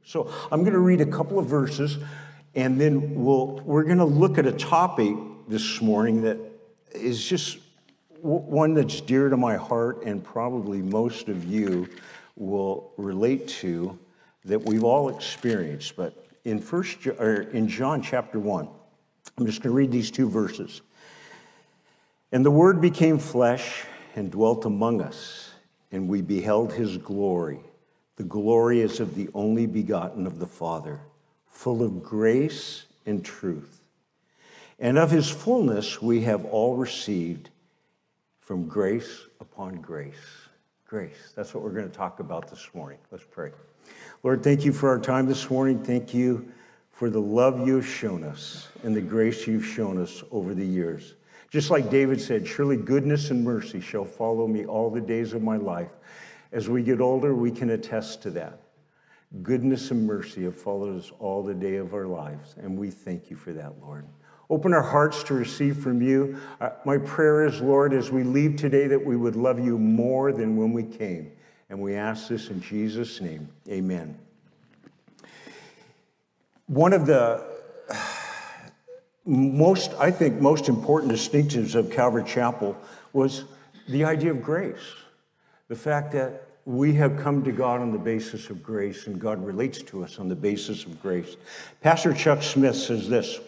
So I'm going to read a couple of verses, and then we're going to look at a topic this morning that is just one that's dear to my heart, and probably most of you will relate to, that we've all experienced. But in John chapter 1, I'm just going to read these two verses. And the Word became flesh and dwelt among us, and we beheld his glory. The glory is of the only begotten of the Father, full of grace and truth. And of his fullness we have all received from grace upon grace. Grace, that's what we're going to talk about this morning. Let's pray. Lord, thank you for our time this morning. Thank you for the love you've shown us and the grace you've shown us over the years. Just like David said, surely goodness and mercy shall follow me all the days of my life. As we get older, we can attest to that. Goodness and mercy have followed us all the day of our lives, and we thank you for that, Lord. Open our hearts to receive from you. My prayer is, Lord, as we leave today, that we would love you more than when we came. And we ask this in Jesus' name. Amen. One of the most important distinctives of Calvary Chapel was the idea of grace. The fact that we have come to God on the basis of grace, and God relates to us on the basis of grace. Pastor Chuck Smith says this: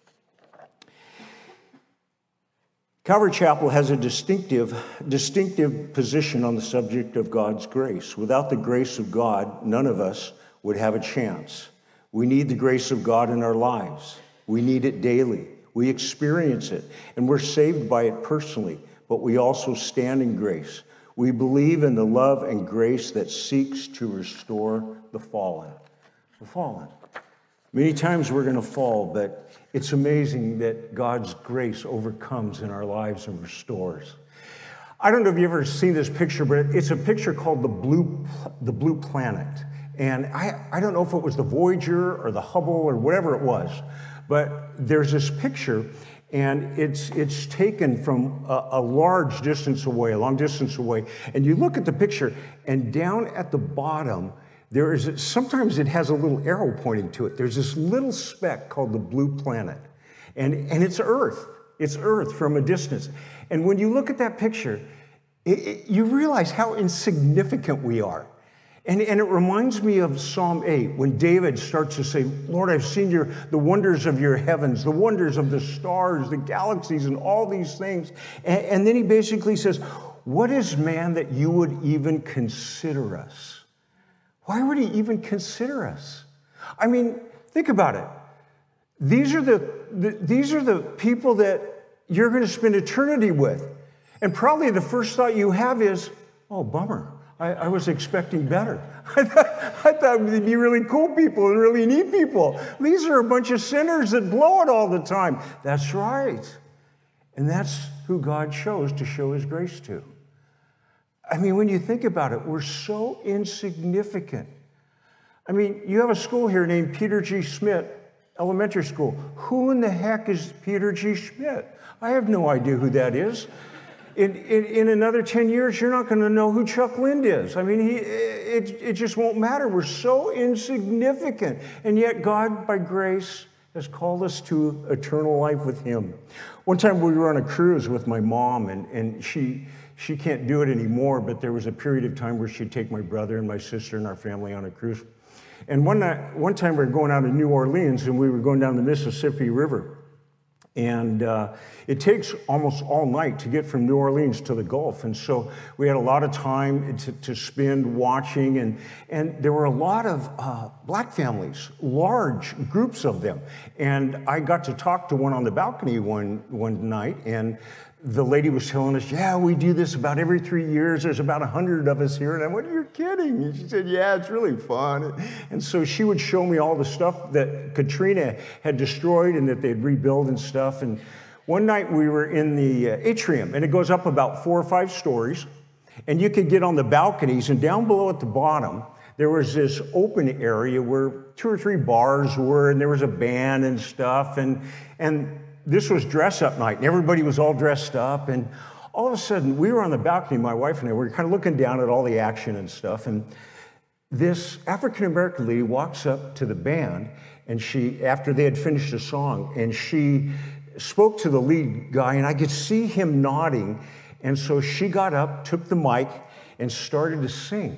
Calvary Chapel has a distinctive position on the subject of God's grace. Without the grace of God, none of us would have a chance. We need the grace of God in our lives. We need it daily. We experience it, and we're saved by it personally, but we also stand in grace. We believe in the love and grace that seeks to restore the fallen. The fallen. Many times we're going to fall, but it's amazing that God's grace overcomes in our lives and restores. I don't know if you've ever seen this picture, but it's a picture called the Blue Planet. And I don't know if it was the Voyager or the Hubble or whatever it was, but there's this picture, and it's taken from a long distance away. And you look at the picture, and down at the bottom, sometimes it has a little arrow pointing to it. There's this little speck called the Blue Planet. And it's Earth. It's Earth from a distance. And when you look at that picture, you realize how insignificant we are. And it reminds me of Psalm 8, when David starts to say, Lord, I've seen the wonders of your heavens, the wonders of the stars, the galaxies, and all these things. And then he basically says, what is man that you would even consider us? Why would he even consider us? I mean, think about it. These are the people that you're going to spend eternity with. And probably the first thought you have is, oh, bummer. I was expecting better. I thought they'd be really cool people and really neat people. These are a bunch of sinners that blow it all the time. That's right. And that's who God chose to show his grace to. I mean, when you think about it, we're so insignificant. I mean, you have a school here named Peter G. Schmidt Elementary School. Who in the heck is Peter G. Schmidt? I have no idea who that is. In another 10 years, you're not going to know who Chuck Lind is. I mean, it just won't matter. We're so insignificant. And yet God, by grace, has called us to eternal life with him. One time we were on a cruise with my mom, and she can't do it anymore, but there was a period of time where she'd take my brother and my sister and our family on a cruise. And one time we were going out of New Orleans, and we were going down the Mississippi River. And it takes almost all night to get from New Orleans to the Gulf. And so we had a lot of time to spend watching. And there were a lot of black families, large groups of them. And I got to talk to one on the balcony one night. And the lady was telling us, yeah, we do this about every 3 years. There's about 100 of us here. And I went, you're kidding. And she said, yeah, it's really fun. And so she would show me all the stuff that Katrina had destroyed and that they'd rebuild and stuff. And one night we were in the atrium, and it goes up about 4 or 5 stories. And you could get on the balconies, and down below at the bottom, there was this open area where 2 or 3 bars were, and there was a band and stuff. And this was dress-up night, and everybody was all dressed up. And all of a sudden, we were on the balcony, my wife and I, we were kind of looking down at all the action and stuff. And this African-American lady walks up to the band, and after they had finished a song, and she spoke to the lead guy, and I could see him nodding. And so she got up, took the mic, and started to sing.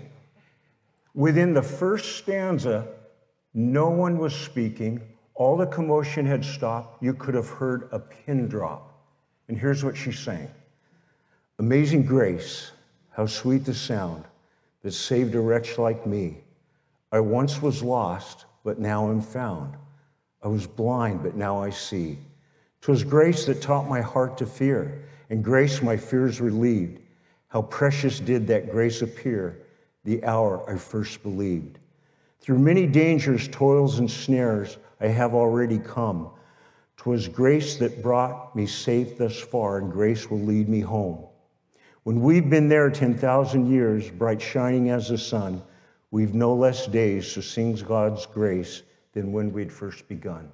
Within the first stanza, no one was speaking. All the commotion had stopped. You could have heard a pin drop. And here's what she sang. Amazing grace, how sweet the sound that saved a wretch like me. I once was lost, but now am found. I was blind, but now I see. 'Twas grace that taught my heart to fear, and grace my fears relieved. How precious did that grace appear the hour I first believed. Through many dangers, toils, and snares I have already come. 'Twas grace that brought me safe thus far, and grace will lead me home. When we've been there 10,000 years, bright shining as the sun, we've no less days to sing God's grace than when we'd first begun.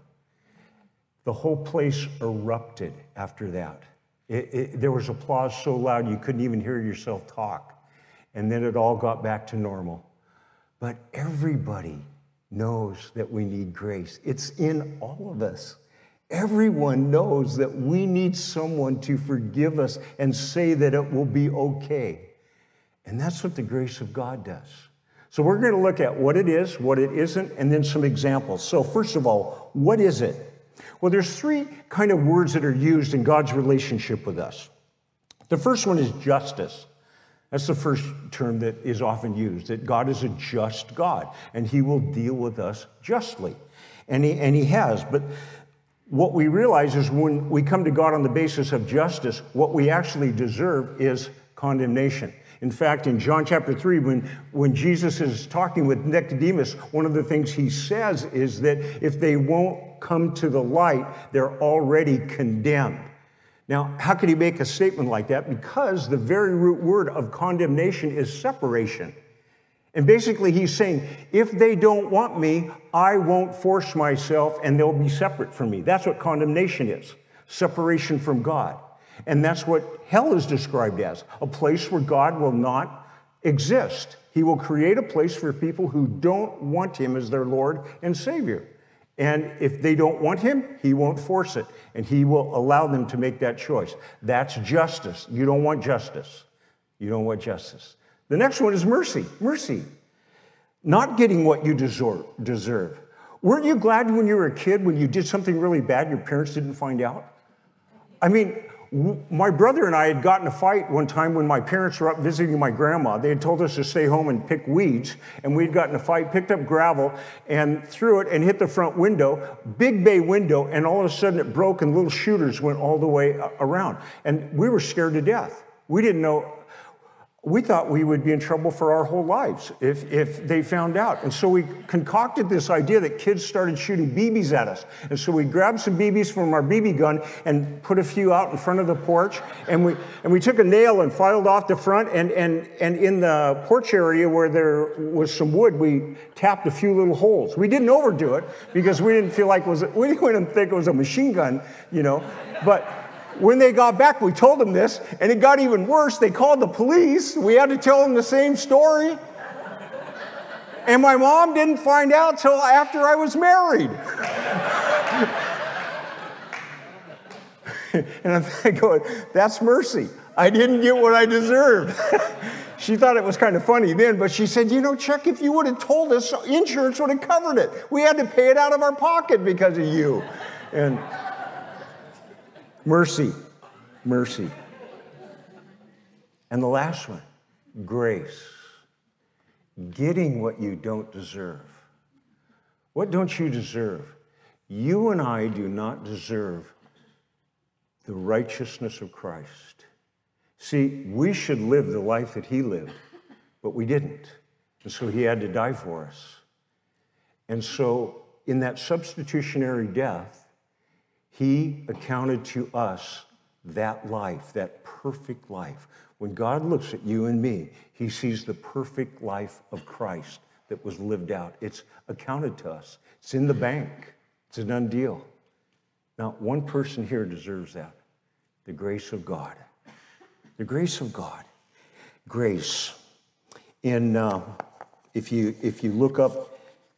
The whole place erupted after that. There was applause so loud you couldn't even hear yourself talk. And then it all got back to normal. But everybody knows that we need grace. It's in all of us. Everyone knows that we need someone to forgive us and say that it will be okay. And that's what the grace of God does. So we're going to look at what it is, what it isn't, and then some examples. So first of all, what is it? Well, there's three kind of words that are used in God's relationship with us. The first one is justice. That's the first term that is often used, that God is a just God, and he will deal with us justly. And he has. But what we realize is when we come to God on the basis of justice, what we actually deserve is condemnation. In fact, in John chapter 3, when Jesus is talking with Nicodemus, one of the things he says is that if they won't come to the light, they're already condemned. Now, how could he make a statement like that? Because the very root word of condemnation is separation. And basically he's saying, if they don't want me, I won't force myself and they'll be separate from me. That's what condemnation is, separation from God. And that's what hell is described as, a place where God will not exist. He will create a place for people who don't want him as their Lord and Savior. And if they don't want him, he won't force it. And he will allow them to make that choice. That's justice. You don't want justice. You don't want justice. The next one is mercy. Mercy. Not getting what you deserve. Weren't you glad when you were a kid when you did something really bad your parents didn't find out? I mean, my brother and I had gotten a fight one time when my parents were up visiting my grandma. They had told us to stay home and pick weeds, and we'd gotten a fight, picked up gravel, and threw it and hit the front window, big bay window, and all of a sudden it broke and little shooters went all the way around. And we were scared to death. We didn't know. We thought we would be in trouble for our whole lives if they found out. And so we concocted this idea that kids started shooting BBs at us. And so we grabbed some BBs from our BB gun and put a few out in front of the porch. And we took a nail and filed off the front. And in the porch area where there was some wood, we tapped a few little holes. We didn't overdo it because we didn't feel like we didn't think it was a machine gun, But when they got back, we told them this, and it got even worse. They called the police. We had to tell them the same story. And my mom didn't find out till after I was married. And I'm going, that's mercy. I didn't get what I deserved. She thought it was kind of funny then, but she said, Chuck, if you would have told us, insurance would have covered it. We had to pay it out of our pocket because of you. And mercy, mercy. And the last one, grace. Getting what you don't deserve. What don't you deserve? You and I do not deserve the righteousness of Christ. See, we should live the life that he lived, but we didn't. And so he had to die for us. And so in that substitutionary death, he accounted to us that life, that perfect life. When God looks at you and me, he sees the perfect life of Christ that was lived out. It's accounted to us. It's in the bank. It's a done deal. Not one person here deserves that. The grace of God. The grace of God. Grace. In If you look up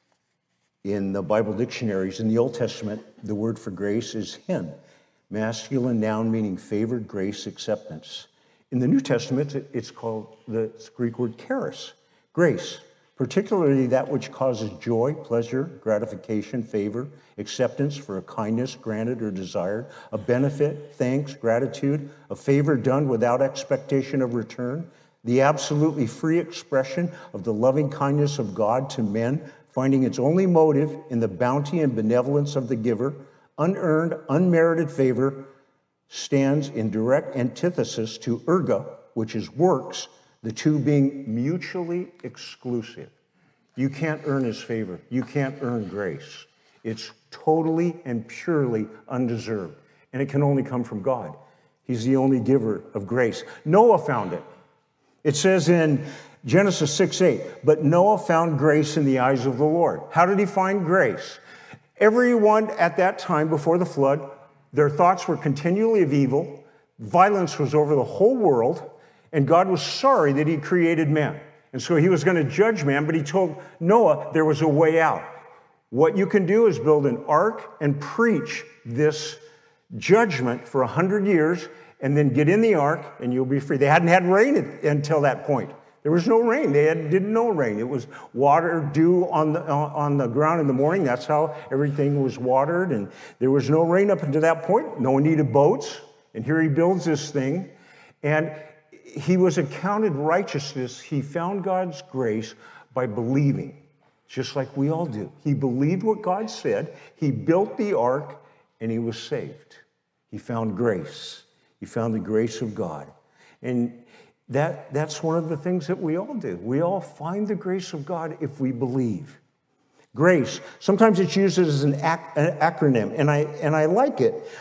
in the Bible dictionaries, in the Old Testament, the word for grace is hin, masculine noun meaning favored, grace, acceptance. In the New Testament, it's called the Greek word charis, grace, particularly that which causes joy, pleasure, gratification, favor, acceptance for a kindness granted or desired, a benefit, thanks, gratitude, a favor done without expectation of return, the absolutely free expression of the loving kindness of God to men, finding its only motive in the bounty and benevolence of the giver, unearned, unmerited favor, stands in direct antithesis to erga, which is works, the two being mutually exclusive. You can't earn his favor. You can't earn grace. It's totally and purely undeserved, and it can only come from God. He's the only giver of grace. Noah found it. It says in Genesis 6:8, but Noah found grace in the eyes of the Lord. How did he find grace? Everyone at that time before the flood, their thoughts were continually of evil. Violence was over the whole world, and God was sorry that he created man. And so he was going to judge man, but he told Noah there was a way out. What you can do is build an ark and preach this judgment for 100 years, and then get in the ark, and you'll be free. They hadn't had rain until that point. There was no rain. They didn't know rain. It was water, dew on the ground in the morning. That's how everything was watered. And there was no rain up until that point. No one needed boats. And here he builds this thing. And he was accounted righteousness. He found God's grace by believing, just like we all do. He believed what God said. He built the ark, and he was saved. He found grace. He found the grace of God. And that's one of the things that we all do. We all find the grace of God if we believe. Grace, sometimes it's used as an acronym, and I like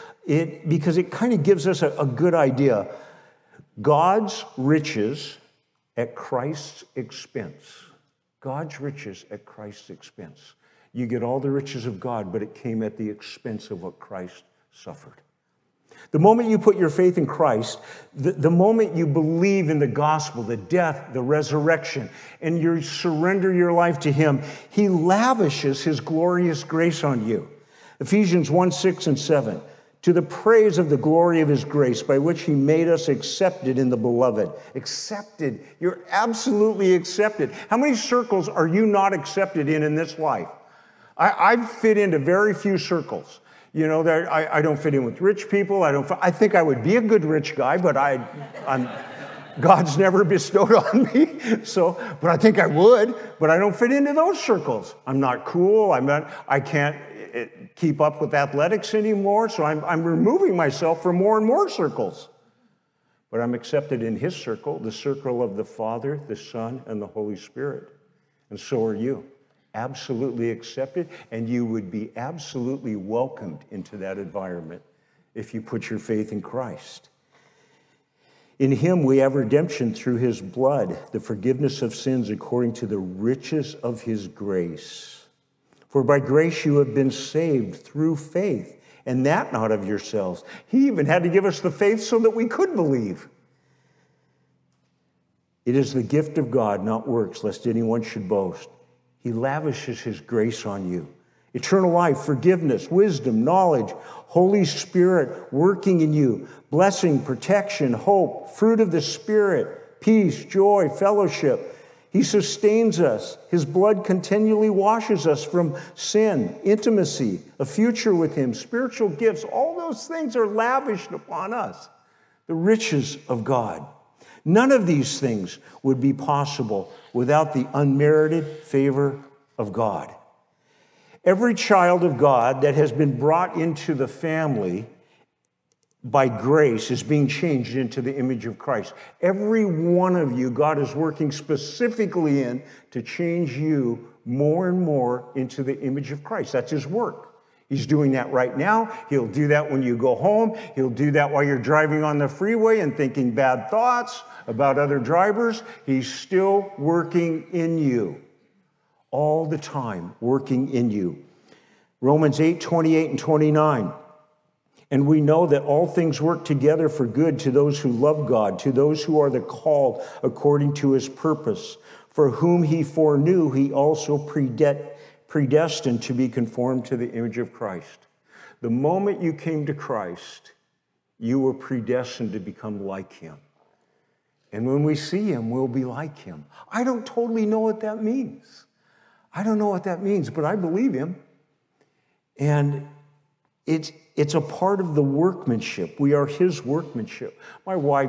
it because it kind of gives us a good idea. God's riches at Christ's expense. God's riches at Christ's expense. You get all the riches of God, but it came at the expense of what Christ suffered. The moment you put your faith in Christ, the moment you believe in the gospel, the death, the resurrection, and you surrender your life to him, he lavishes his glorious grace on you. Ephesians 1:6-7, to the praise of the glory of his grace, by which he made us accepted in the beloved. Accepted. You're absolutely accepted. How many circles are you not accepted in this life? I fit into very few circles. You know, I don't fit in with rich people. I think I would be a good rich guy, but God's never bestowed on me. But I think I would, but I don't fit into those circles. I'm not cool. I can't keep up with athletics anymore, so I'm removing myself from more and more circles. But I'm accepted in his circle, the circle of the Father, the Son, and the Holy Spirit. And so are you. Absolutely accepted, and you would be absolutely welcomed into that environment if you put your faith in Christ. In him we have redemption through his blood, the forgiveness of sins according to the riches of his grace. For by grace you have been saved through faith, and that not of yourselves. He even had to give us the faith so that we could believe. It is the gift of God, not works, lest anyone should boast. He lavishes his grace on you. Eternal life, forgiveness, wisdom, knowledge, Holy Spirit working in you, blessing, protection, hope, fruit of the Spirit, peace, joy, fellowship. He sustains us. His blood continually washes us from sin, intimacy, a future with him, spiritual gifts. All those things are lavished upon us. The riches of God. None of these things would be possible without the unmerited favor of God. Every child of God that has been brought into the family by grace is being changed into the image of Christ. Every one of you, God is working specifically in to change you more and more into the image of Christ. That's his work. He's doing that right now. He'll do that when you go home. He'll do that while you're driving on the freeway and thinking bad thoughts about other drivers. He's still working in you. All the time, working in you. Romans 8:28-29. And we know that all things work together for good to those who love God, to those who are the called according to his purpose. For whom he foreknew, he also predestined to be conformed to the image of Christ. The moment you came to Christ, you were predestined to become like him. And when we see him, we'll be like him. I don't totally know what that means. I don't know what that means, but I believe him. And it's a part of the workmanship. We are his workmanship. My wife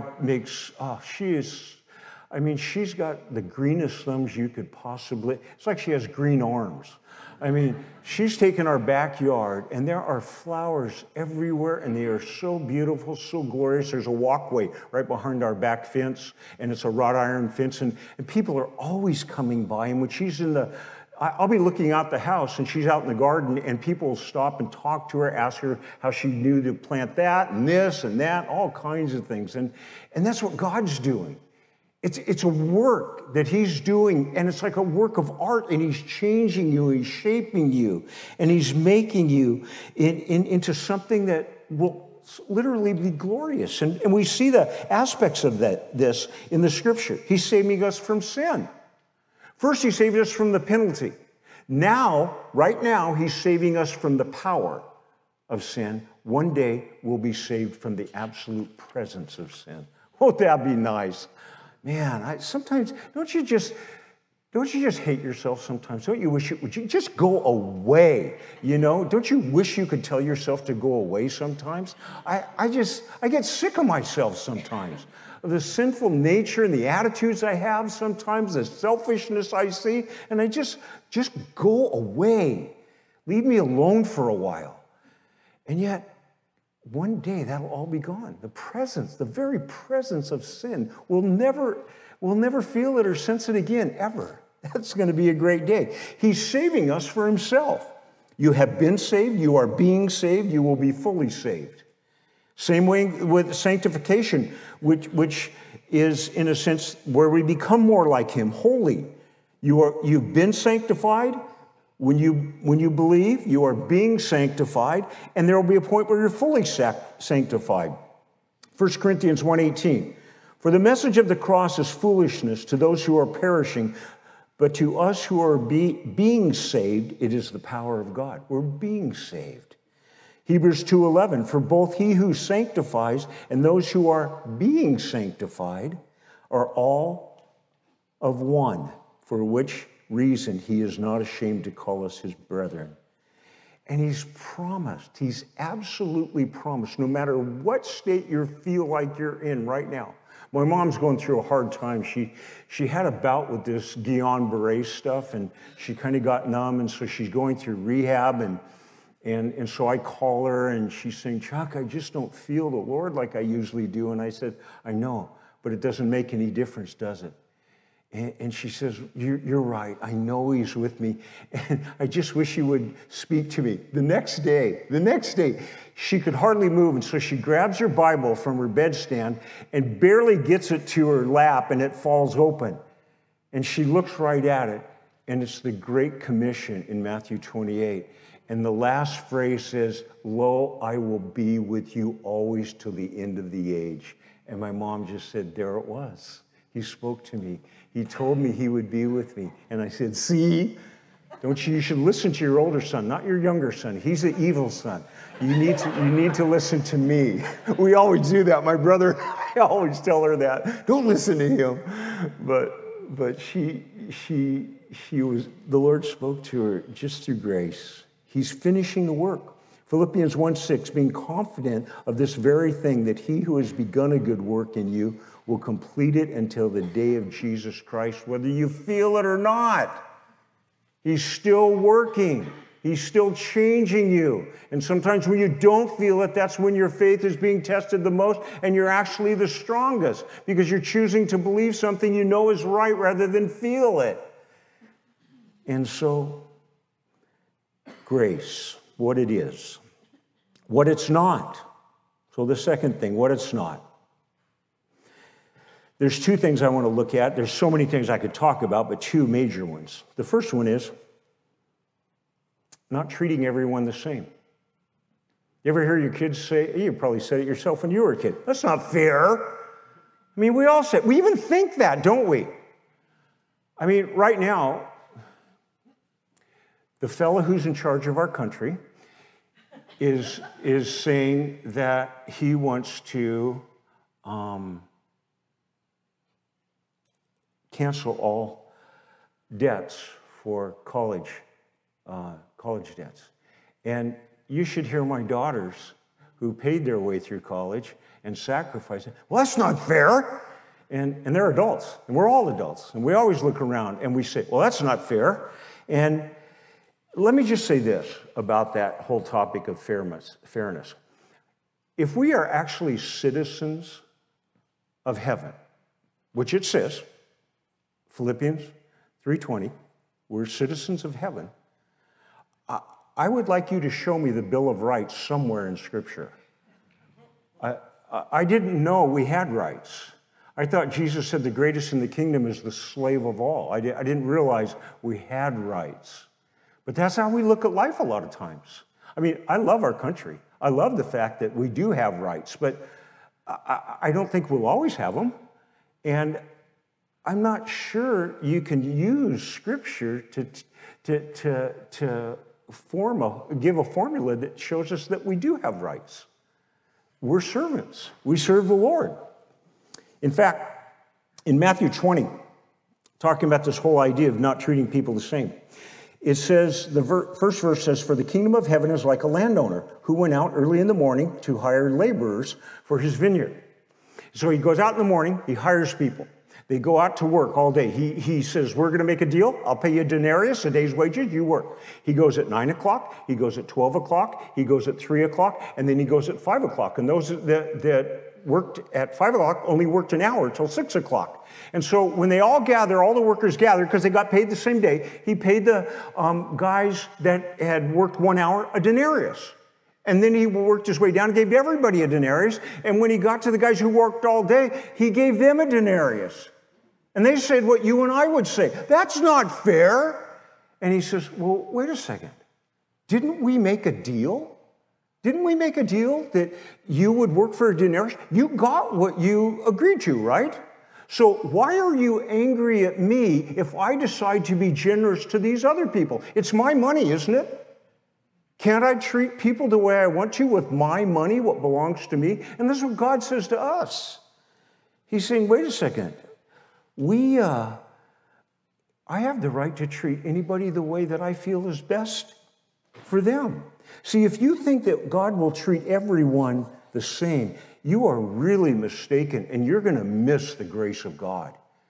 she's got the greenest thumbs you could possibly, it's like she has green arms. I mean, she's taken our backyard, and there are flowers everywhere, and they are so beautiful, so glorious. There's a walkway right behind our back fence, and it's a wrought iron fence, and people are always coming by. And when she's I'll be looking out the house, and she's out in the garden, and people will stop and talk to her, ask her how she knew to plant that and this and that, all kinds of things. And that's what God's doing. It's a work that he's doing, and it's like a work of art, and he's changing you, he's shaping you, and he's making you into something that will literally be glorious. And we see the aspects of this in the scripture. He's saving us from sin. First, he saved us from the penalty. Now, right now, he's saving us from the power of sin. One day, we'll be saved from the absolute presence of sin. Won't that be nice? Man, sometimes, don't you just hate yourself sometimes? Don't you wish would you just go away? You know, don't you wish you could tell yourself to go away sometimes? I get sick of myself sometimes, of the sinful nature and the attitudes I have sometimes, the selfishness I see, and I just go away. Leave me alone for a while. And yet, one day that'll all be gone. The very presence of sin, we'll never feel it or sense it again, ever. That's going to be a great day. He's saving us for himself. You have been saved, you are being saved, you will be fully saved. Same way with sanctification, which is, in a sense, where we become more like him, holy. You've been sanctified. When you believe, you are being sanctified, and there will be a point where you're fully sanctified. 1 Corinthians 1:18, for the message of the cross is foolishness to those who are perishing, but to us who are being saved, it is the power of God. We're being saved. Hebrews 2:11, for both he who sanctifies and those who are being sanctified are all of one, for which reason he is not ashamed to call us his brethren. And he's promised, he's absolutely promised, no matter what state you feel like you're in right now. My mom's going through a hard time. She had a bout with this Guillain-Barré stuff, and she kind of got numb, and so she's going through rehab, and so I call her, and she's saying, Chuck, I just don't feel the Lord like I usually do. And I said, I know, but it doesn't make any difference, does it? And she says, you're right. I know he's with me. And I just wish he would speak to me. The next day, she could hardly move. And so she grabs her Bible from her bedstand and barely gets it to her lap, and it falls open. And she looks right at it. And it's the Great Commission in Matthew 28. And the last phrase says, lo, I will be with you always till the end of the age. And my mom just said, there it was. He spoke to me. He told me he would be with me. And I said, see, you should listen to your older son, not your younger son. He's the evil son. You need to listen to me. We always do that. My brother, I always tell her that. Don't listen to him. But the Lord spoke to her just through grace. He's finishing the work. Philippians 1:6, being confident of this very thing, that he who has begun a good work in you will complete it until the day of Jesus Christ, whether you feel it or not. He's still working. He's still changing you. And sometimes when you don't feel it, that's when your faith is being tested the most, and you're actually the strongest, because you're choosing to believe something you know is right rather than feel it. And so, grace, what it is, what it's not. So the second thing, what it's not. There's two things I want to look at. There's so many things I could talk about, but two major ones. The first one is not treating everyone the same. You ever hear your kids say, you probably said it yourself when you were a kid, that's not fair. I mean, we all say, we even think that, don't we? I mean, right now, the fellow who's in charge of our country is saying that he wants to cancel all debts for college debts. And you should hear my daughters who paid their way through college and sacrificed it. Well, that's not fair. And they're adults, and we're all adults. And we always look around and we say, well, that's not fair. And let me just say this about that whole topic of fairness. If we are actually citizens of heaven, which it says, Philippians 3:20, we're citizens of heaven, I would like you to show me the Bill of Rights somewhere in Scripture. I didn't know we had rights. I thought Jesus said the greatest in the kingdom is the slave of all. I didn't realize we had rights. But that's how we look at life a lot of times. I mean, I love our country. I love the fact that we do have rights, but I don't think we'll always have them. And I'm not sure you can use Scripture to give a formula that shows us that we do have rights. We're servants. We serve the Lord. In fact, in Matthew 20, talking about this whole idea of not treating people the same, it says, the first verse says, "For the kingdom of heaven is like a landowner who went out early in the morning to hire laborers for his vineyard." So he goes out in the morning, he hires people. They go out to work all day. He says, we're going to make a deal. I'll pay you a denarius, a day's wages, you work. He goes at 9 o'clock, he goes at 12 o'clock, he goes at 3 o'clock, and then he goes at 5 o'clock. And those that worked at 5 o'clock only worked an hour till 6 o'clock. And so when they all gather, all the workers gather, because they got paid the same day, he paid the guys that had worked 1 hour a denarius. And then he worked his way down and gave everybody a denarius. And when he got to the guys who worked all day, he gave them a denarius. And they said what you and I would say, that's not fair. And he says, well, wait a second. Didn't we make a deal? Didn't we make a deal that you would work for a denarius? You got what you agreed to, right? So why are you angry at me if I decide to be generous to these other people? It's my money, isn't it? Can't I treat people the way I want to with my money, what belongs to me? And this is what God says to us. He's saying, wait a second. I have the right to treat anybody the way that I feel is best for them. See, if you think that God will treat everyone the same, you are really mistaken, and you're going to miss the grace of God.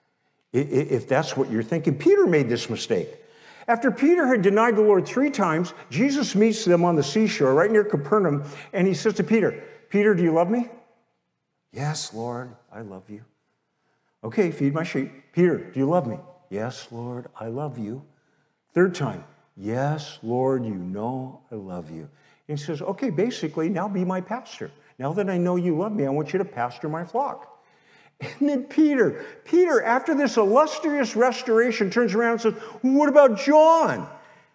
If that's what you're thinking. Peter made this mistake. After Peter had denied the Lord 3 times, Jesus meets them on the seashore right near Capernaum, and he says to Peter, Peter, do you love me? Yes, Lord, I love you. Okay, feed my sheep. Peter, do you love me? Yes, Lord, I love you. 3rd time, yes, Lord, you know I love you. And he says, okay, basically, now be my pastor. Now that I know you love me, I want you to pastor my flock. And then Peter, after this illustrious restoration, turns around and says, what about John?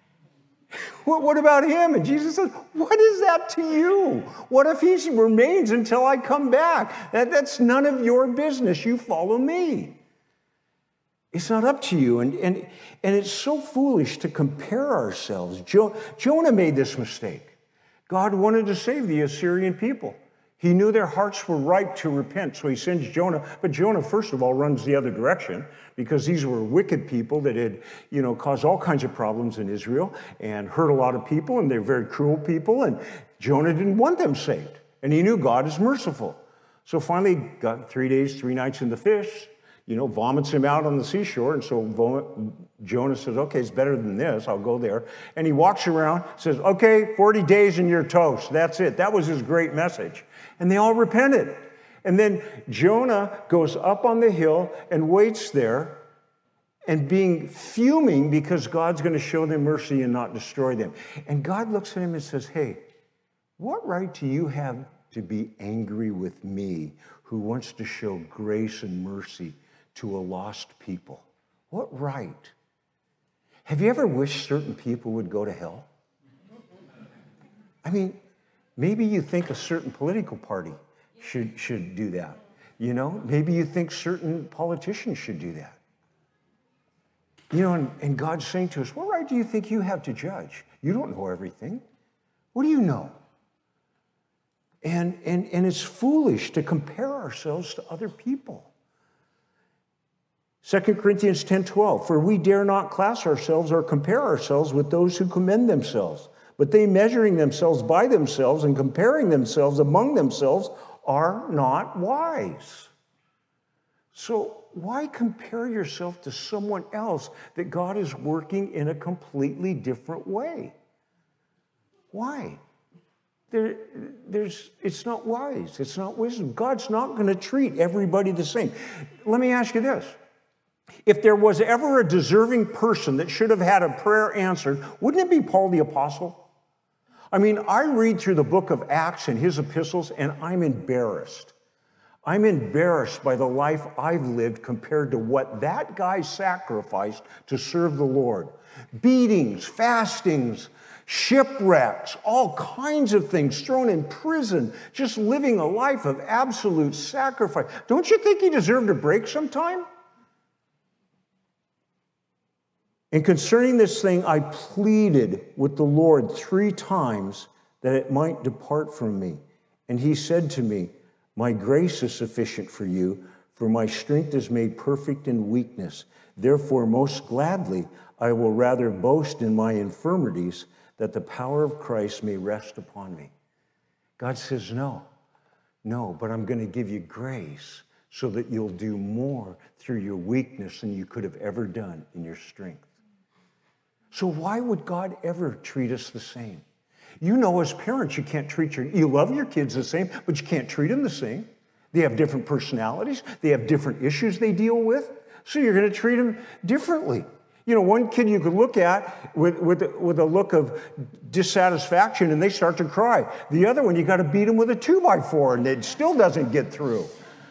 What about him? And Jesus says, what is that to you? What if he remains until I come back? That's none of your business. You follow me. It's not up to you. And it's so foolish to compare ourselves. Jonah made this mistake. God wanted to save the Assyrian people. He knew their hearts were ripe to repent, so he sends Jonah. But Jonah, first of all, runs the other direction because these were wicked people that had, caused all kinds of problems in Israel and hurt a lot of people, and they're very cruel people, and Jonah didn't want them saved. And he knew God is merciful. So finally, got 3 days, 3 nights in the fish, vomits him out on the seashore. And so Jonah says, okay, it's better than this. I'll go there. And he walks around, says, okay, 40 days and you're toast. That's it. That was his great message. And they all repented. And then Jonah goes up on the hill and waits there and being fuming because God's going to show them mercy and not destroy them. And God looks at him and says, hey, what right do you have to be angry with me who wants to show grace and mercy to a lost people? What right? Have you ever wished certain people would go to hell? I mean, maybe you think a certain political party should do that. Maybe you think certain politicians should do that. And God's saying to us, what right do you think you have to judge? You don't know everything. What do you know? And it's foolish to compare ourselves to other people. 2 Corinthians 10:12, for we dare not class ourselves or compare ourselves with those who commend themselves, but they measuring themselves by themselves and comparing themselves among themselves are not wise. So why compare yourself to someone else that God is working in a completely different way? Why? It's not wise. It's not wisdom. God's not going to treat everybody the same. Let me ask you this. If there was ever a deserving person that should have had a prayer answered, wouldn't it be Paul the Apostle? I mean, I read through the book of Acts and his epistles, and I'm embarrassed. I'm embarrassed by the life I've lived compared to what that guy sacrificed to serve the Lord. Beatings, fastings, shipwrecks, all kinds of things, thrown in prison, just living a life of absolute sacrifice. Don't you think he deserved a break sometime? And concerning this thing, I pleaded with the Lord 3 times that it might depart from me. And he said to me, my grace is sufficient for you, for my strength is made perfect in weakness. Therefore, most gladly, I will rather boast in my infirmities, that the power of Christ may rest upon me. God says, no, but I'm going to give you grace so that you'll do more through your weakness than you could have ever done in your strength. So why would God ever treat us the same? You know, as parents, you love your kids the same, but you can't treat them the same. They have different personalities. They have different issues they deal with. So you're going to treat them differently. One kid you could look at with a look of dissatisfaction and they start to cry. The other one, you got to beat them with a 2x4 and it still doesn't get through.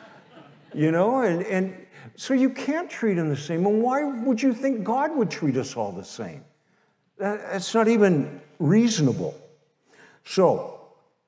And so you can't treat them the same. And why would you think God would treat us all the same? That's not even reasonable. So,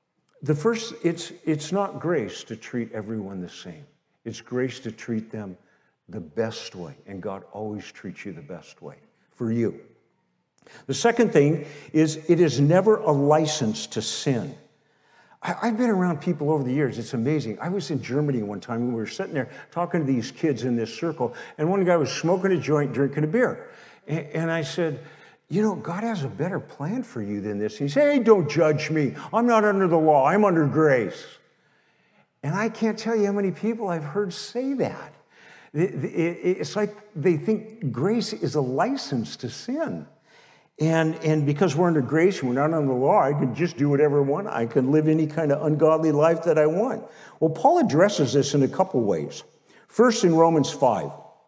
it's not grace to treat everyone the same. It's grace to treat them the best way. And God always treats you the best way for you. The second thing is it is never a license to sin. I've been around people over the years. It's amazing. I was in Germany one time and we were sitting there talking to these kids in this circle, and one guy was smoking a joint, drinking a beer. And I said, God has a better plan for you than this. He said, hey, don't judge me. I'm not under the law. I'm under grace. And I can't tell you how many people I've heard say that. It's like they think grace is a license to sin. And because we're under grace and we're not under the law, I can just do whatever I want. I can live any kind of ungodly life that I want. Well, Paul addresses this in a couple ways. First, in Romans 5.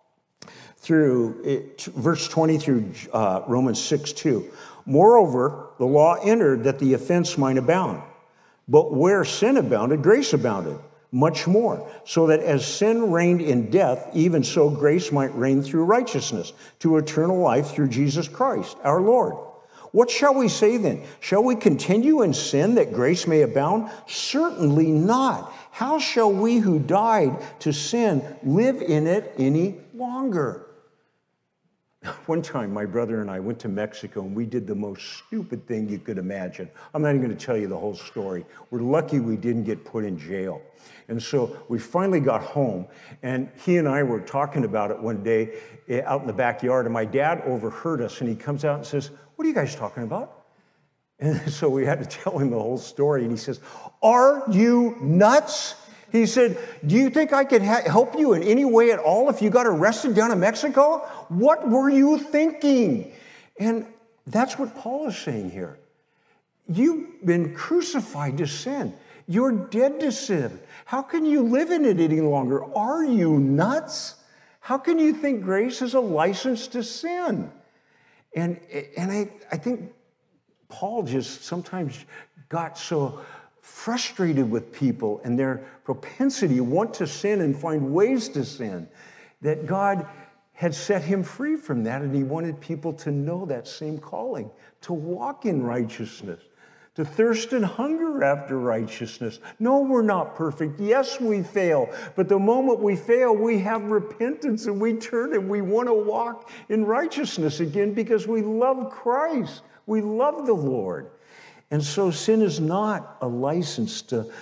Through verse 20 through Romans 6:2. Moreover, the law entered that the offense might abound. But where sin abounded, grace abounded much more, so that as sin reigned in death, even so grace might reign through righteousness to eternal life through Jesus Christ, our Lord. What shall we say then? Shall we continue in sin that grace may abound? Certainly not. How shall we who died to sin live in it any longer? One time, my brother and I went to Mexico, and we did the most stupid thing you could imagine. I'm not even going to tell you the whole story. We're lucky we didn't get put in jail. And so we finally got home, and he and I were talking about it one day out in the backyard, and my dad overheard us, and he comes out and says, what are you guys talking about? And so we had to tell him the whole story, and he says, are you nuts? He said, do you think I could help you in any way at all if you got arrested down in Mexico? What were you thinking? And that's what Paul is saying here. You've been crucified to sin. You're dead to sin. How can you live in it any longer? Are you nuts? How can you think grace is a license to sin? And I think Paul just sometimes got so frustrated with people and their propensity to want to sin and find ways to sin, that God had set him free from that, and he wanted people to know that same calling, to walk in righteousness, to thirst and hunger after righteousness. No, we're not perfect. Yes, we fail. But the moment we fail, we have repentance and we turn and we want to walk in righteousness again because we love Christ. We love the Lord. And so sin is not a license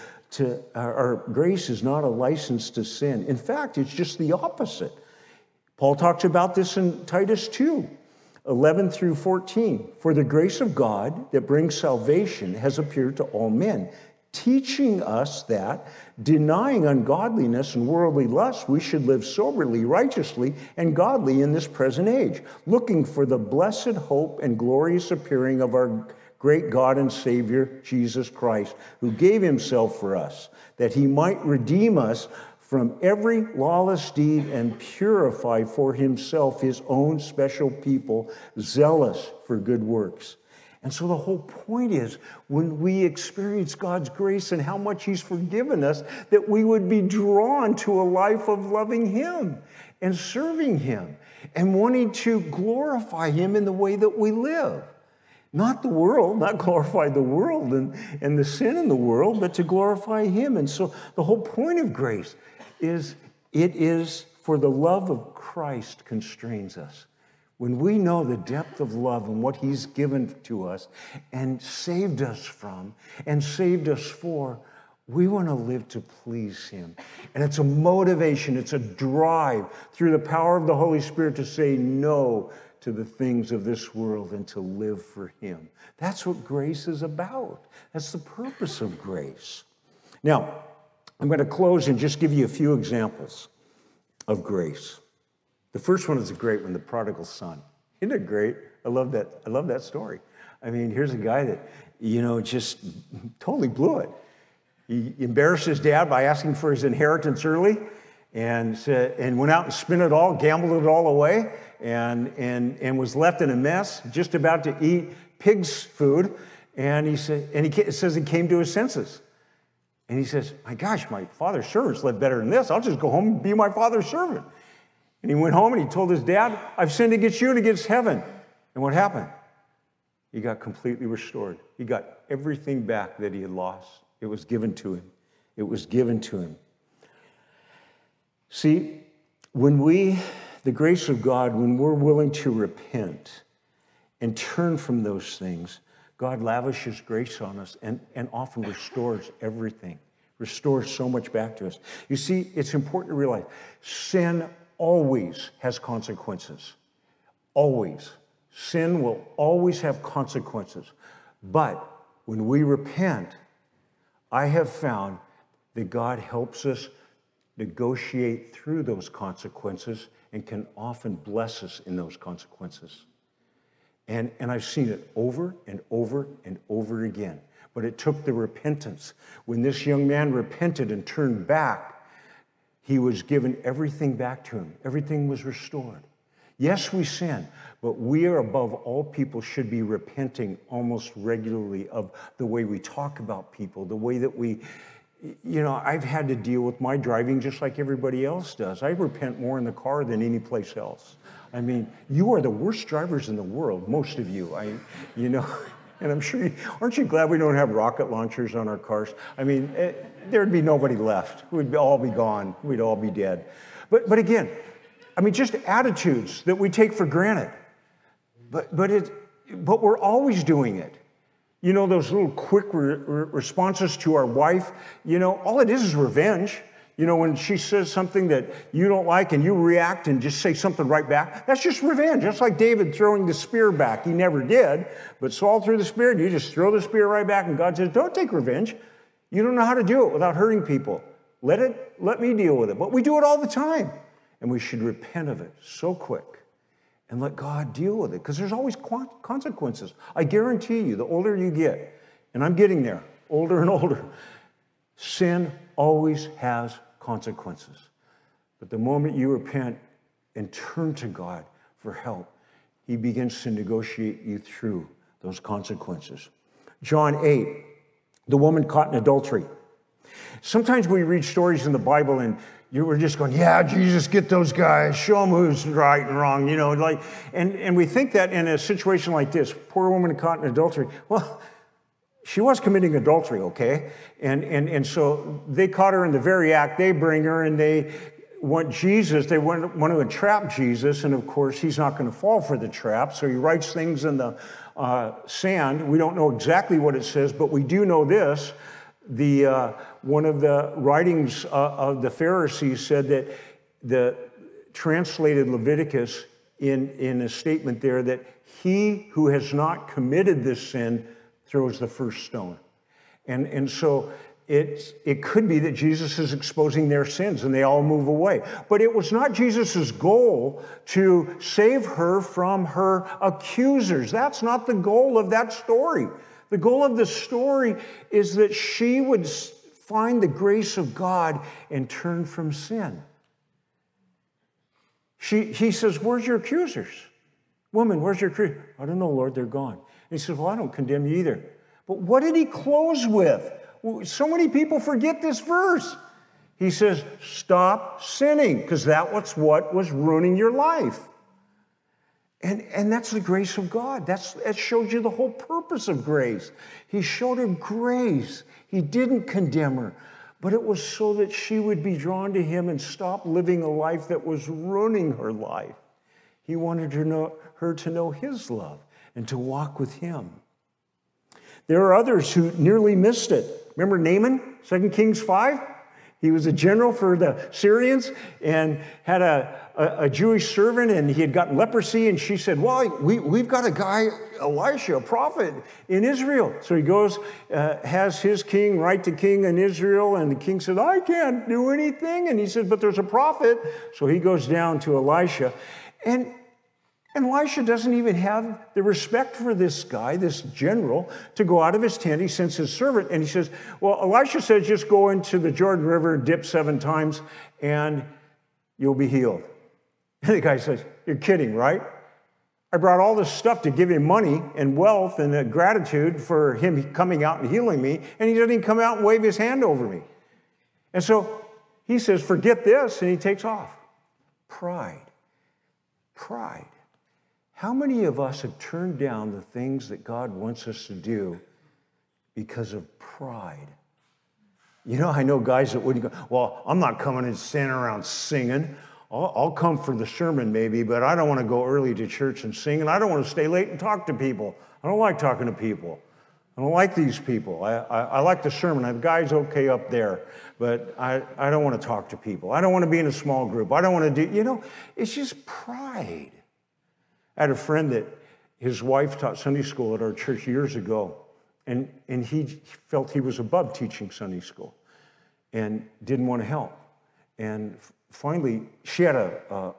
or grace is not a license to sin. In fact, it's just the opposite. Paul talks about this in Titus 2. 11 through 14, for the grace of God that brings salvation has appeared to all men, teaching us that, denying ungodliness and worldly lust, we should live soberly, righteously, and godly in this present age, looking for the blessed hope and glorious appearing of our great God and Savior, Jesus Christ, who gave himself for us, that he might redeem us from every lawless deed and purify for himself his own special people, zealous for good works. And so the whole point is, when we experience God's grace and how much he's forgiven us, that we would be drawn to a life of loving him and serving him and wanting to glorify him in the way that we live. Not the world, not glorify the world and the sin in the world, but to glorify him. And so the whole point of grace is it is for the love of Christ constrains us. When we know the depth of love and what he's given to us and saved us from and saved us for, we want to live to please him. And it's a motivation, it's a drive through the power of the Holy Spirit to say no to the things of this world and to live for him. That's what grace is about. That's the purpose of grace. Now, I'm going to close and just give you a few examples of grace. The first one is a great one, the prodigal son. Isn't it great? I love that story. I mean, here's a guy that, just totally blew it. He embarrassed his dad by asking for his inheritance early and went out and spent it all, gambled it all away, and was left in a mess, just about to eat pig's food. And it says he came to his senses. And he says, my gosh, my father's servants live better than this. I'll just go home and be my father's servant. And he went home and he told his dad, I've sinned against you and against heaven. And what happened? He got completely restored. He got everything back that he had lost. It was given to him. It was given to him. See, the grace of God, when we're willing to repent and turn from those things, God lavishes grace on us and often restores everything, restores so much back to us. You see, it's important to realize sin always has consequences. Always. Sin will always have consequences. But when we repent, I have found that God helps us negotiate through those consequences and can often bless us in those consequences. And I've seen it over and over and over again. But it took the repentance. When this young man repented and turned back, he was given everything back to him. Everything was restored. Yes, we sin, but we are above all people should be repenting almost regularly of the way we talk about people, the way that we, I've had to deal with my driving just like everybody else does. I repent more in the car than any place else. I mean, you are the worst drivers in the world, most of you. And I'm sure, aren't you glad we don't have rocket launchers on our cars? I mean, there'd be nobody left. We'd all be gone. We'd all be dead. But again, I mean, just attitudes that we take for granted. But we're always doing it. Those little quick responses to our wife, all it is revenge. When she says something that you don't like and you react and just say something right back, that's just revenge. Just like David throwing the spear back. He never did, but Saul threw the spear and you just throw the spear right back and God says, don't take revenge. You don't know how to do it without hurting people. Let me deal with it. But we do it all the time. And we should repent of it so quick and let God deal with it because there's always consequences. I guarantee you, the older you get, and I'm getting there, older and older, sin always has consequences. But the moment you repent and turn to God for help, he begins to negotiate you through those consequences. John 8, the woman caught in adultery. Sometimes we read stories in the Bible and we're just going, yeah, Jesus, get those guys, show them who's right and wrong, and we think that in a situation like this, poor woman caught in adultery. Well, she was committing adultery, okay? And so they caught her in the very act. They bring her and they want Jesus. They want to entrap Jesus. And of course, he's not going to fall for the trap. So he writes things in the sand. We don't know exactly what it says, but we do know this. One of the writings of the Pharisees said that the translated Leviticus in a statement there that he who has not committed this sin throws the first stone. And so it could be that Jesus is exposing their sins and they all move away. But it was not Jesus's goal to save her from her accusers. That's not the goal of that story. The goal of the story is that she would find the grace of God and turn from sin. He says, where's your accusers? Woman, where's your accusers? I don't know, Lord, they're gone. And he says, well, I don't condemn you either. But what did he close with? So many people forget this verse. He says, stop sinning, because that was what was ruining your life. And that's the grace of God. That shows you the whole purpose of grace. He showed her grace. He didn't condemn her, but it was so that she would be drawn to him and stop living a life that was ruining her life. He wanted her to know his love and to walk with him. There are others who nearly missed it. Remember Naaman, 2 Kings 5? He was a general for the Syrians and had a Jewish servant, and he had gotten leprosy, and she said, well, we've got a guy, Elisha, a prophet in Israel. So he goes, has his king write to king in Israel, and the king said, I can't do anything. And he said, but there's a prophet. So he goes down to Elisha, and Elisha doesn't even have the respect for this guy, this general, to go out of his tent. He sends his servant, and he says, well, Elisha says, just go into the Jordan River and dip 7 times, and you'll be healed. And the guy says, you're kidding, right? I brought all this stuff to give him money and wealth and gratitude for him coming out and healing me, and he doesn't even come out and wave his hand over me. And so he says, forget this, and he takes off. Pride. Pride. How many of us have turned down the things that God wants us to do because of pride? You know, I know guys that wouldn't go, well, I'm not coming and standing around singing. I'll come for the sermon maybe, but I don't want to go early to church and sing, and I don't want to stay late and talk to people. I don't like talking to people. I don't like these people. I like the sermon. The guy's okay up there, but I don't want to talk to people. I don't want to be in a small group. I don't want to do, you know, it's just pride. I had a friend that his wife taught Sunday school at our church years ago, and he felt he was above teaching Sunday school and didn't want to help. And finally, she had a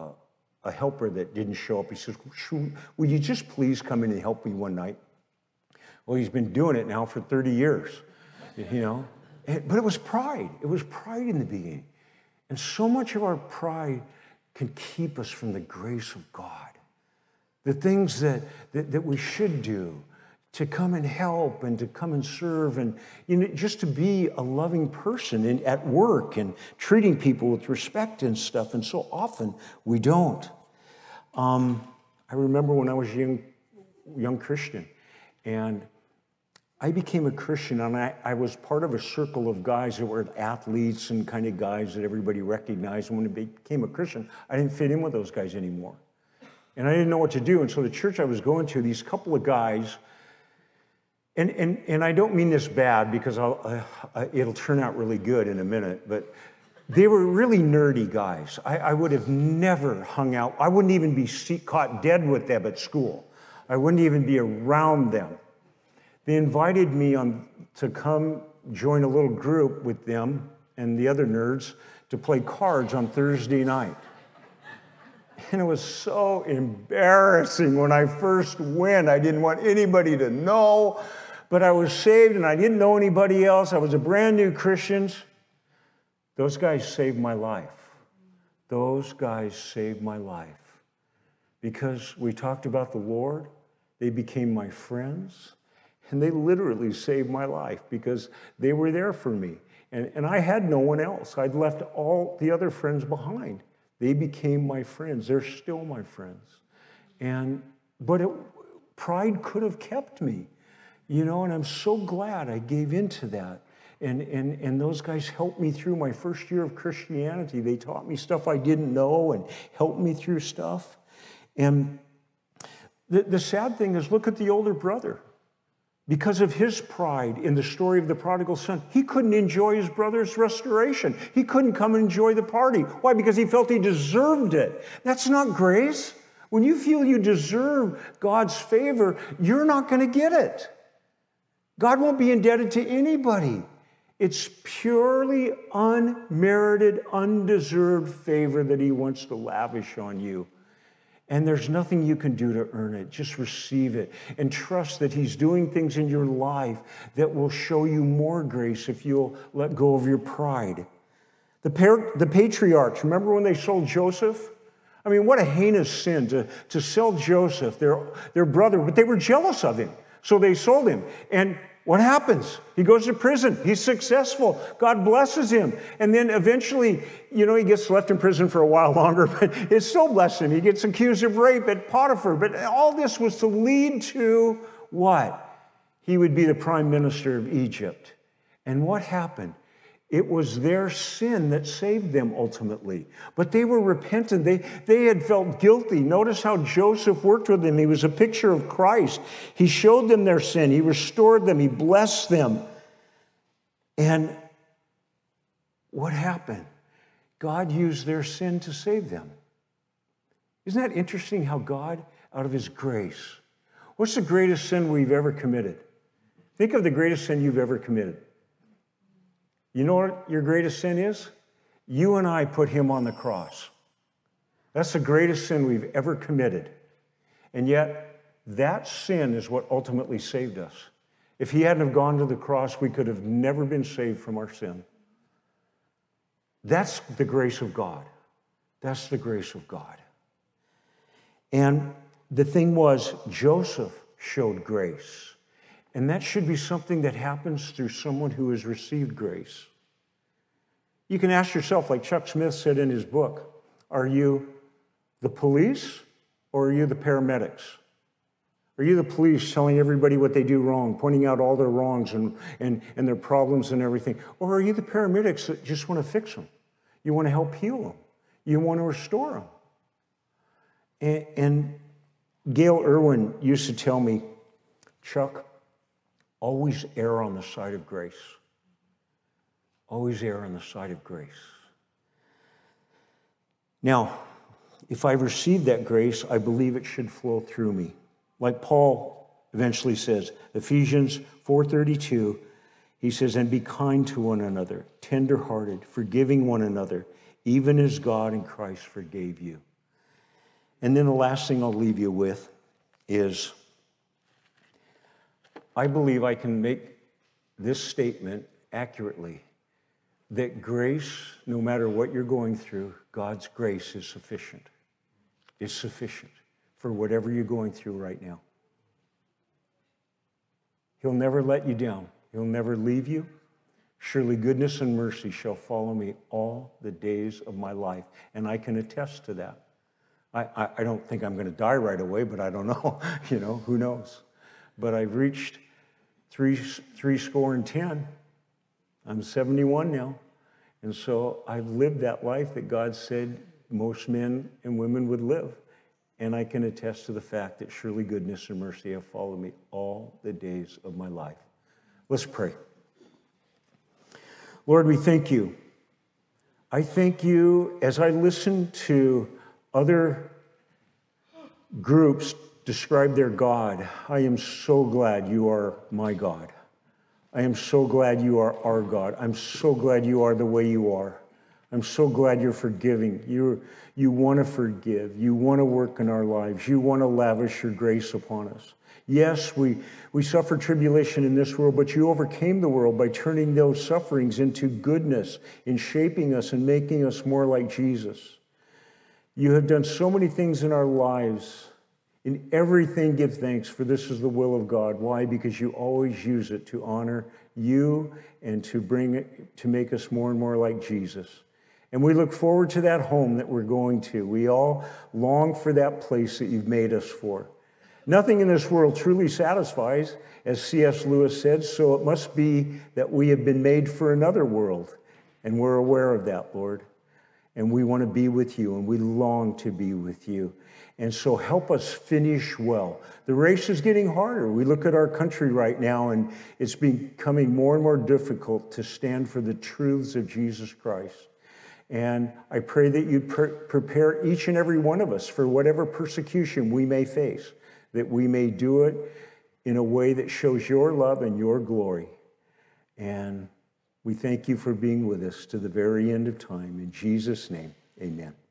helper that didn't show up. He says, will you just please come in and help me one night? Well, he's been doing it now for 30 years, you know. But it was pride. It was pride in the beginning. And so much of our pride can keep us from the grace of God. The things that we should do to come and help and to come and serve and, you know, just to be a loving person at work and treating people with respect and stuff. And so often we don't. I remember when I was a young Christian, and I became a Christian, and I was part of a circle of guys that were athletes and kind of guys that everybody recognized. And when I became a Christian, I didn't fit in with those guys anymore. And I didn't know what to do. And so the church I was going to, these couple of guys, and I don't mean this bad because it'll turn out really good in a minute, but they were really nerdy guys. I would have never hung out. I wouldn't even be caught dead with them at school. I wouldn't even be around them. They invited me to come join a little group with them and the other nerds to play cards on Thursday night. And it was so embarrassing when I first went. I didn't want anybody to know, but I was saved and I didn't know anybody else. I was a brand new Christian. Those guys saved my life. Those guys saved my life. Because we talked about the Lord, they became my friends, and they literally saved my life because they were there for me. And I had no one else. I'd left all the other friends behind. They became my friends. They're still my friends. But pride could have kept me. And I'm so glad I gave into that. And those guys helped me through my first year of Christianity. They taught me stuff I didn't know and helped me through stuff. And the sad thing is, look at the older brother. Because of his pride in the story of the prodigal son, he couldn't enjoy his brother's restoration. He couldn't come and enjoy the party. Why? Because he felt he deserved it. That's not grace. When you feel you deserve God's favor, you're not going to get it. God won't be indebted to anybody. It's purely unmerited, undeserved favor that he wants to lavish on you. And there's nothing you can do to earn it. Just receive it and trust that he's doing things in your life that will show you more grace if you'll let go of your pride. The patriarchs, remember when they sold Joseph? I mean, what a heinous sin to sell Joseph, their brother, but they were jealous of him. So they sold him. And what happens? He goes to prison. He's successful. God blesses him. And then eventually, he gets left in prison for a while longer, but it still blessed him. He gets accused of rape at Potiphar. But all this was to lead to what? He would be the prime minister of Egypt. And what happened? It was their sin that saved them ultimately. But they were repentant. They had felt guilty. Notice how Joseph worked with them. He was a picture of Christ. He showed them their sin. He restored them. He blessed them. And what happened? God used their sin to save them. Isn't that interesting how God, out of his grace, what's the greatest sin we've ever committed? Think of the greatest sin you've ever committed. You know what your greatest sin is? You and I put him on the cross. That's the greatest sin we've ever committed. And yet, that sin is what ultimately saved us. If he hadn't have gone to the cross, we could have never been saved from our sin. That's the grace of God. That's the grace of God. And the thing was, Joseph showed grace. And that should be something that happens through someone who has received grace. You can ask yourself, like Chuck Smith said in his book, are you the police or are you the paramedics? Are you the police telling everybody what they do wrong, pointing out all their wrongs and their problems and everything? Or are you the paramedics that just want to fix them? You want to help heal them. You want to restore them. And Gail Irwin used to tell me, Chuck, always err on the side of grace. Always err on the side of grace. Now, if I receive that grace, I believe it should flow through me. Like Paul eventually says, Ephesians 4:32, he says, and be kind to one another, tenderhearted, forgiving one another, even as God in Christ forgave you. And then the last thing I'll leave you with is, I believe I can make this statement accurately, that grace, no matter what you're going through, God's grace is sufficient. Is sufficient for whatever you're going through right now. He'll never let you down. He'll never leave you. Surely goodness and mercy shall follow me all the days of my life. And I can attest to that. I don't think I'm going to die right away, but I don't know. Who knows? But I've reached 70. I'm 71 now. And so I've lived that life that God said most men and women would live. And I can attest to the fact that surely goodness and mercy have followed me all the days of my life. Let's pray. Lord, we thank you. I thank you as I listen to other groups describe their God. I am so glad you are my God. I am so glad you are our God. I'm so glad you are the way you are. I'm so glad you're forgiving. You want to forgive. You want to work in our lives. You want to lavish your grace upon us. Yes, we suffer tribulation in this world, but you overcame the world by turning those sufferings into goodness, in shaping us and making us more like Jesus. You have done so many things in our lives. In everything, give thanks, for this is the will of God. Why? Because you always use it to honor you and to make us more and more like Jesus. And we look forward to that home that we're going to. We all long for that place that you've made us for. Nothing in this world truly satisfies, as C.S. Lewis said, so it must be that we have been made for another world, and we're aware of that, Lord. And we want to be with you, and we long to be with you. And so help us finish well. The race is getting harder. We look at our country right now, and it's becoming more and more difficult to stand for the truths of Jesus Christ. And I pray that you prepare each and every one of us for whatever persecution we may face, that we may do it in a way that shows your love and your glory. And we thank you for being with us to the very end of time. In Jesus' name, amen.